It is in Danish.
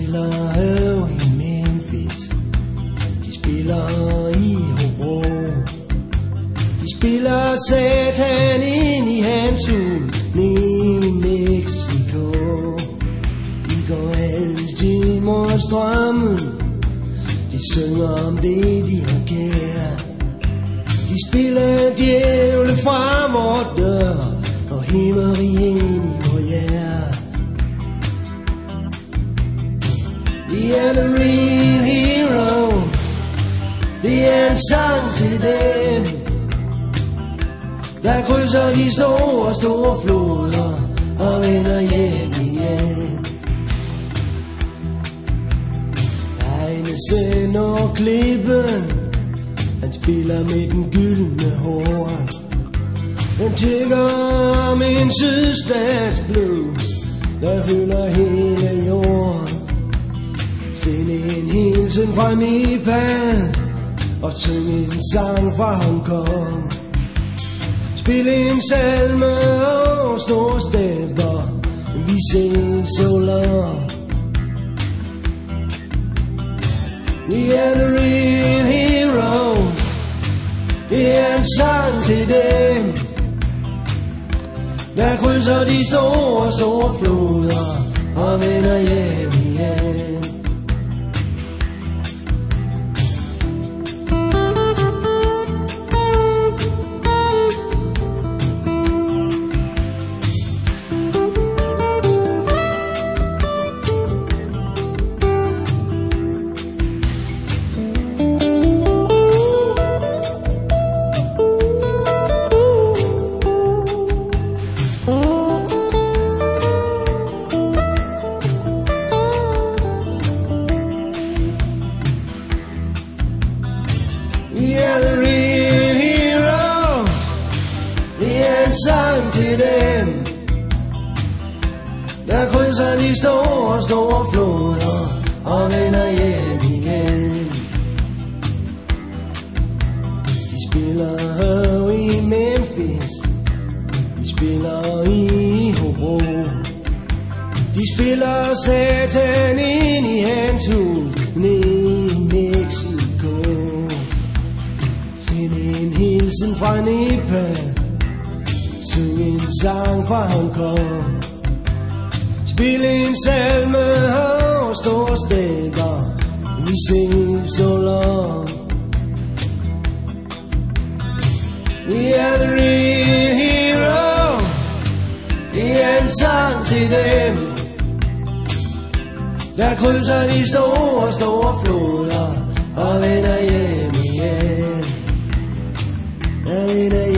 spiller her i Memphis. De spiller i Hobro. De spiller satan ind i hans hus nede i Mexico. De går altid mod strømmen. De synger om det de har kær. De spiller djævle fra vor dør og himmerige ind i vor hjerte. De er the real hero. Det er en sang til dem, der krydser de store, store floder og vender hjem igen. Heine sender klippen, han spiller med den gyldne horn. Han tjekker med en sydstatsblues, der fylder hele jorden. Send en hilsen fra Nepal og syng en sang fra Hongkong. Spil en salme og store stemper, vi ses so long. We are the real hero. Det er en sang til dem, der krydser de store, store floder og vender hjem igen. We are the real heroes. Det er en sang til dem, der krydser de store, store floder og vender hjem igen. De spiller her i Memphis. De spiller i Hobro. De spiller satan ind i hans hus nede i Mexico. Send en hilsen fra Nepal, syng en sang fra Hongkong. Spil en salme og store steder, vi ses so long. We are the real hero. Det er en sang til dem, der krydser de store, store floder og vender hjem igen.